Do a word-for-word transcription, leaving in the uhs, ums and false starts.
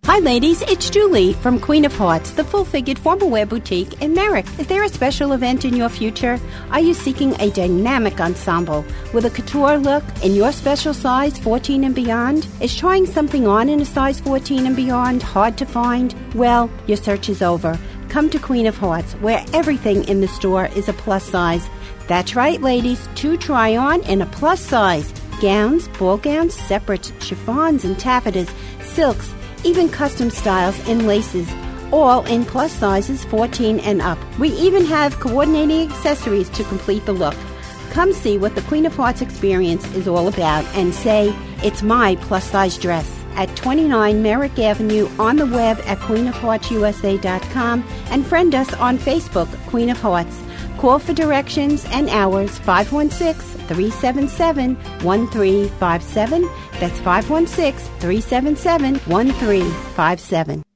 Hi ladies, it's Julie from Queen of Hearts, the full-figured formal wear boutique in Merrick. Is there a special event in your future? Are you seeking a dynamic ensemble with a couture look in your special size fourteen and beyond? Is trying something on in a size fourteen and beyond hard to find? Well, your search is over. Come to Queen of Hearts, where everything in the store is a plus size. That's right, ladies, to try on in a plus size. Gowns, ball gowns, separates, chiffons and taffetas, silks, even custom styles and laces, all in plus sizes fourteen and up. We even have coordinating accessories to complete the look. Come see what the Queen of Hearts experience is all about and say, it's my plus size dress. At twenty-nine Merrick Avenue, on the web at queen of hearts u s a dot com, and friend us on Facebook, Queen of Hearts. Call for directions and hours, five one six, three seven seven, one three five seven. That's five one six, three seven seven, one three five seven.